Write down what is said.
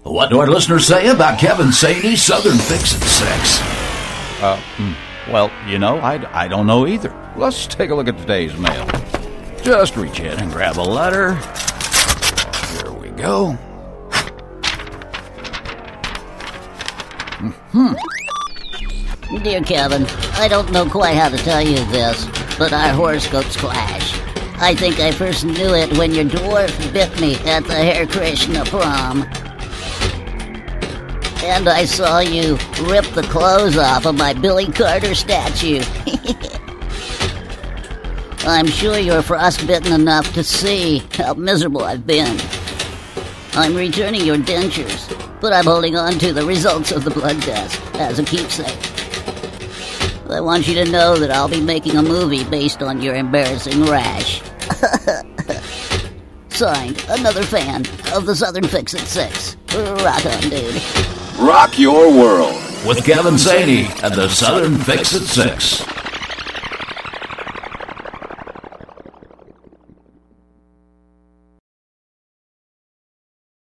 What do our listeners say about Kevin Saney's Southern Fix at 6? Well, I don't know either. Let's take a look at today's mail. Just reach in and grab a letter. Here we go. Dear Kevin, I don't know quite how to tell you this, but our horoscopes clash. I think I first knew it when your dwarf bit me at the Hare Krishna prom. And I saw you rip the clothes off of my Billy Carter statue. I'm sure you're frostbitten enough to see how miserable I've been. I'm returning your dentures, but I'm holding on to the results of the blood test as a keepsake. I want you to know that I'll be making a movie based on your embarrassing rash. Signed, another fan of the Southern Fix at 6. Rock on, dude. Rock your world with Kevin Saney and the Southern Fix at 6.